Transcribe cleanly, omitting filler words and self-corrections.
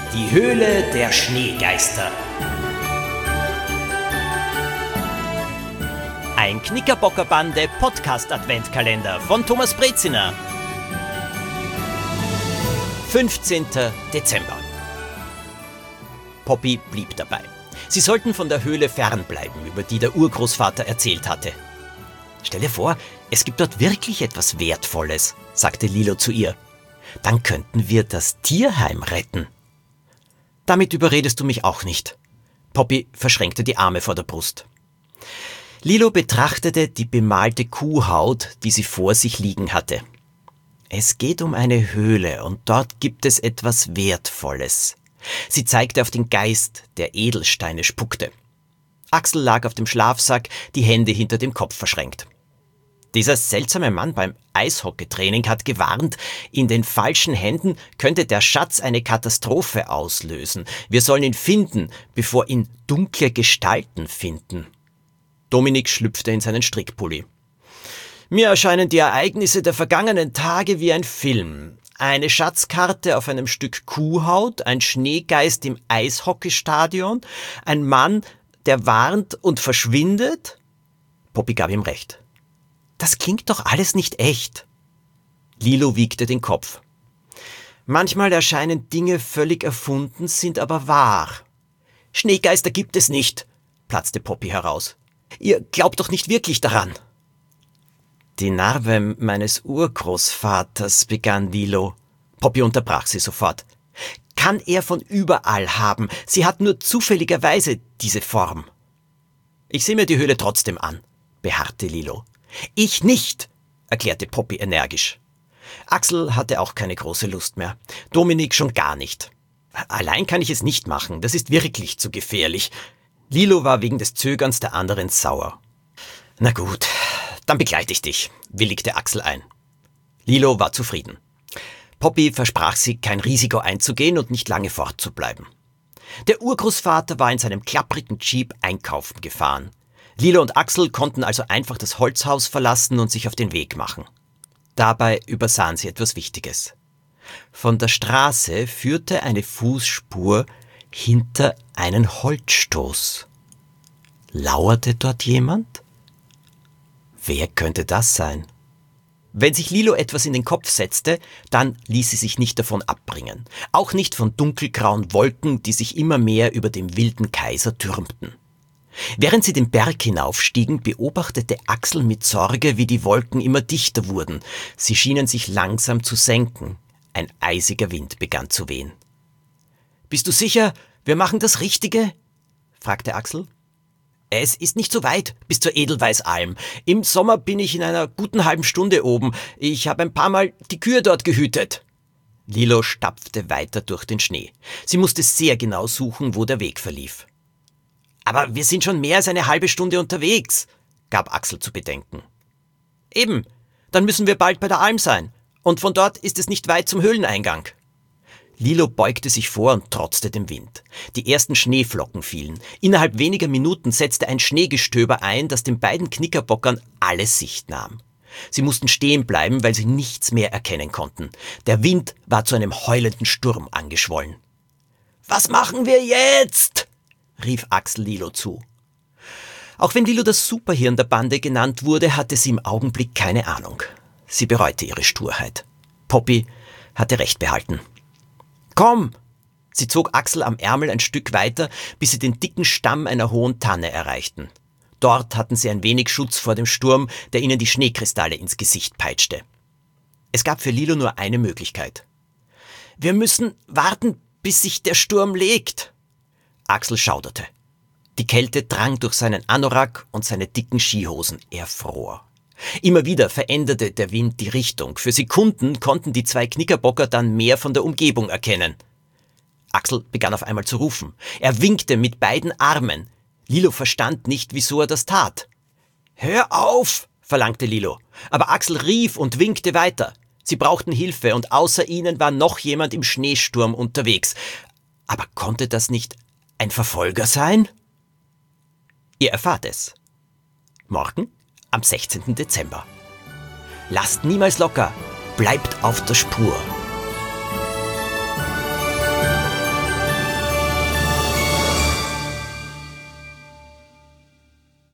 Die Höhle der Schneegeister. Ein Knickerbockerbande Podcast-Adventkalender von Thomas Breziner. 15. Dezember. Poppy blieb dabei. Sie sollten von der Höhle fernbleiben, über die der Urgroßvater erzählt hatte. »Stell dir vor, es gibt dort wirklich etwas Wertvolles«, sagte Lilo zu ihr. »Dann könnten wir das Tierheim retten.« »Damit überredest du mich auch nicht.« Poppy verschränkte die Arme vor der Brust. Lilo betrachtete die bemalte Kuhhaut, die sie vor sich liegen hatte. »Es geht um eine Höhle und dort gibt es etwas Wertvolles.« Sie zeigte auf den Geist, der Edelsteine spuckte. Axel lag auf dem Schlafsack, die Hände hinter dem Kopf verschränkt. Dieser seltsame Mann beim Eishockeytraining hat gewarnt, in den falschen Händen könnte der Schatz eine Katastrophe auslösen. Wir sollen ihn finden, bevor ihn dunkle Gestalten finden. Dominik schlüpfte in seinen Strickpulli. Mir erscheinen die Ereignisse der vergangenen Tage wie ein Film. Eine Schatzkarte auf einem Stück Kuhhaut, ein Schneegeist im Eishockeystadion, ein Mann, der warnt und verschwindet? Poppy gab ihm recht. Das klingt doch alles nicht echt. Lilo wiegte den Kopf. Manchmal erscheinen Dinge völlig erfunden, sind aber wahr. Schneegeister gibt es nicht, platzte Poppy heraus. Ihr glaubt doch nicht wirklich daran. Die Narbe meines Urgroßvaters, begann Lilo. Poppy unterbrach sie sofort. Kann er von überall haben. Sie hat nur zufälligerweise diese Form. Ich sehe mir die Höhle trotzdem an, beharrte Lilo. Ich nicht, erklärte Poppy energisch. Axel hatte auch keine große Lust mehr. Dominik schon gar nicht. Allein kann ich es nicht machen, das ist wirklich zu gefährlich. Lilo war wegen des Zögerns der anderen sauer. Na gut, dann begleite ich dich, willigte Axel ein. Lilo war zufrieden. Poppy versprach sie, kein Risiko einzugehen und nicht lange fortzubleiben. Der Urgroßvater war in seinem klapprigen Jeep einkaufen gefahren. Lilo und Axel konnten also einfach das Holzhaus verlassen und sich auf den Weg machen. Dabei übersahen sie etwas Wichtiges. Von der Straße führte eine Fußspur hinter einen Holzstoß. Lauerte dort jemand? Wer könnte das sein? Wenn sich Lilo etwas in den Kopf setzte, dann ließ sie sich nicht davon abbringen. Auch nicht von dunkelgrauen Wolken, die sich immer mehr über dem wilden Kaiser türmten. Während sie den Berg hinaufstiegen, beobachtete Axel mit Sorge, wie die Wolken immer dichter wurden. Sie schienen sich langsam zu senken. Ein eisiger Wind begann zu wehen. »Bist du sicher, wir machen das Richtige?« fragte Axel. »Es ist nicht so weit bis zur Edelweißalm. Im Sommer bin ich in einer guten halben Stunde oben. Ich habe ein paar Mal die Kühe dort gehütet.« Lilo stapfte weiter durch den Schnee. Sie musste sehr genau suchen, wo der Weg verlief. »Aber wir sind schon mehr als eine halbe Stunde unterwegs«, gab Axel zu bedenken. »Eben, dann müssen wir bald bei der Alm sein. Und von dort ist es nicht weit zum Höhleneingang.« Lilo beugte sich vor und trotzte dem Wind. Die ersten Schneeflocken fielen. Innerhalb weniger Minuten setzte ein Schneegestöber ein, das den beiden Knickerbockern alle Sicht nahm. Sie mussten stehen bleiben, weil sie nichts mehr erkennen konnten. Der Wind war zu einem heulenden Sturm angeschwollen. »Was machen wir jetzt?« rief Axel Lilo zu. Auch wenn Lilo das Superhirn der Bande genannt wurde, hatte sie im Augenblick keine Ahnung. Sie bereute ihre Sturheit. Poppy hatte recht behalten. »Komm!« Sie zog Axel am Ärmel ein Stück weiter, bis sie den dicken Stamm einer hohen Tanne erreichten. Dort hatten sie ein wenig Schutz vor dem Sturm, der ihnen die Schneekristalle ins Gesicht peitschte. Es gab für Lilo nur eine Möglichkeit. »Wir müssen warten, bis sich der Sturm legt.« Axel schauderte. Die Kälte drang durch seinen Anorak und seine dicken Skihosen. Er fror. Immer wieder veränderte der Wind die Richtung. Für Sekunden konnten die zwei Knickerbocker dann mehr von der Umgebung erkennen. Axel begann auf einmal zu rufen. Er winkte mit beiden Armen. Lilo verstand nicht, wieso er das tat. »Hör auf!« verlangte Lilo. Aber Axel rief und winkte weiter. Sie brauchten Hilfe und außer ihnen war noch jemand im Schneesturm unterwegs. Aber konnte das nicht ein Verfolger sein? Ihr erfahrt es. Morgen am 16. Dezember. Lasst niemals locker, bleibt auf der Spur.